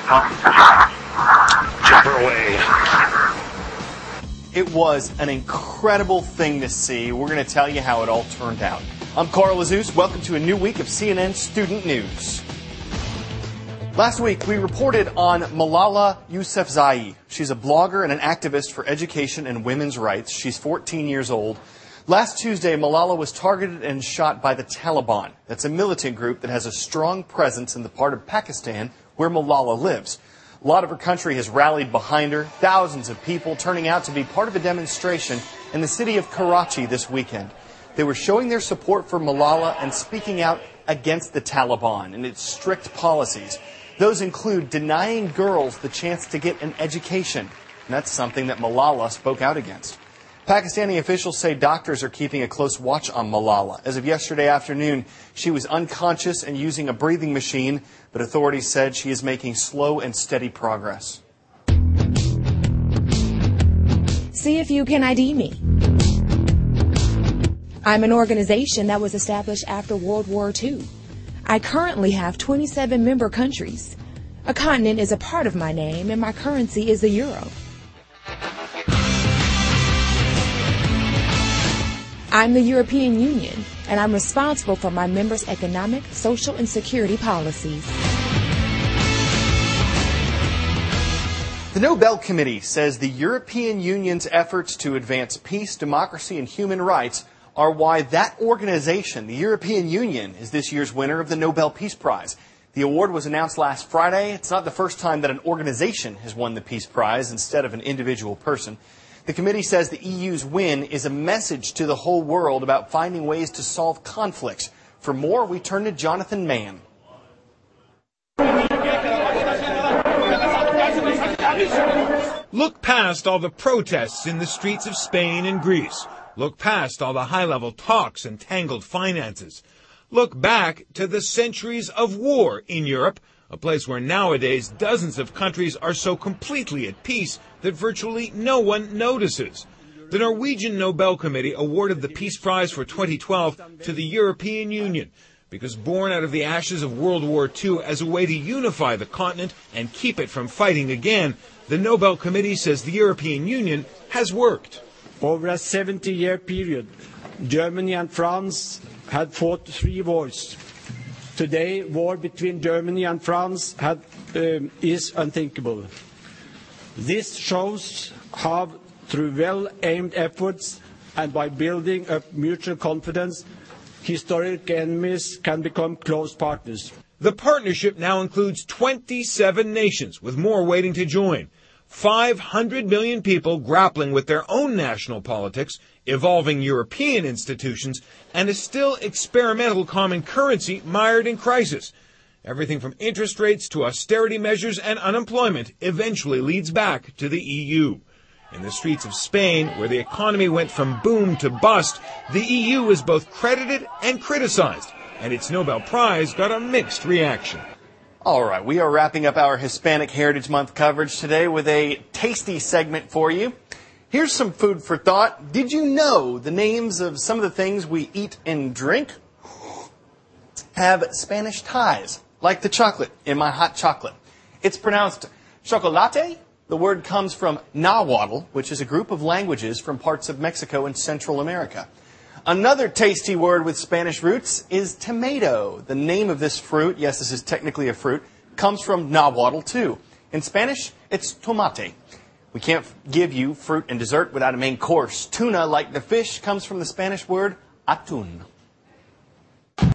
Chopper away. It was an incredible thing to see. We're going to tell you how it all turned out. I'm Carl Azus. Welcome to a new week of CNN Student News. Last week, we reported on Malala Yousafzai. She's a blogger and an activist for education and women's rights. She's 14 years old. Last Tuesday, Malala was targeted and shot by the Taliban. That's a militant group that has a strong presence in the part of Pakistan where Malala lives. A lot of her country has rallied behind her, thousands of people turning out to be part of a demonstration in the city of Karachi this weekend. They were showing their support for Malala and speaking out against the Taliban and its strict policies. Those include denying girls the chance to get an education. And that's something that Malala spoke out against. Pakistani officials say doctors are keeping a close watch on Malala. As of yesterday afternoon, she was unconscious and using a breathing machine, but authorities said she is making slow and steady progress. See if you can ID me. I'm an organization that was established after World War II. I currently have 27 member countries. A continent is a part of my name, and my currency is the euro. I'm the European Union, and I'm responsible for my members' economic, social, and security policies. The Nobel Committee says the European Union's efforts to advance peace, democracy, and human rights are why that organization, the European Union, is this year's winner of the Nobel Peace Prize. The award was announced last Friday. It's not the first time that an organization has won the Peace Prize instead of an individual person. The committee says the EU's win is a message to the whole world about finding ways to solve conflicts. For more, we turn to Jonathan Mann. Look past all the protests in the streets of Spain and Greece. Look past all the high-level talks and tangled finances. Look back to the centuries of war in Europe, a place where nowadays dozens of countries are so completely at peace that virtually no one notices. The Norwegian Nobel Committee awarded the Peace Prize for 2012 to the European Union because born out of the ashes of World War II as a way to unify the continent and keep it from fighting again, the Nobel Committee says the European Union has worked. Over a 70-year period, Germany and France had fought 3 wars. Today, war between Germany and France is unthinkable. This shows how, through well-aimed efforts and by building up mutual confidence, historic enemies can become close partners. The partnership now includes 27 nations, with more waiting to join. 500 million people grappling with their own national politics, evolving European institutions, and a still experimental common currency mired in crisis. Everything from interest rates to austerity measures and unemployment eventually leads back to the EU. In the streets of Spain, where the economy went from boom to bust, the EU is both credited and criticized, and its Nobel Prize got a mixed reaction. All right, we are wrapping up our Hispanic Heritage Month coverage today with a tasty segment for you. Here's some food for thought. Did you know the names of some of the things we eat and drink have Spanish ties, like the chocolate in my hot chocolate? It's pronounced chocolate. The word comes from Nahuatl, which is a group of languages from parts of Mexico and Central America. Another tasty word with Spanish roots is tomato. The name of this fruit, yes, this is technically a fruit, comes from Nahuatl too. In Spanish, it's tomate. We can't give you fruit and dessert without a main course. Tuna, like the fish, comes from the Spanish word atún.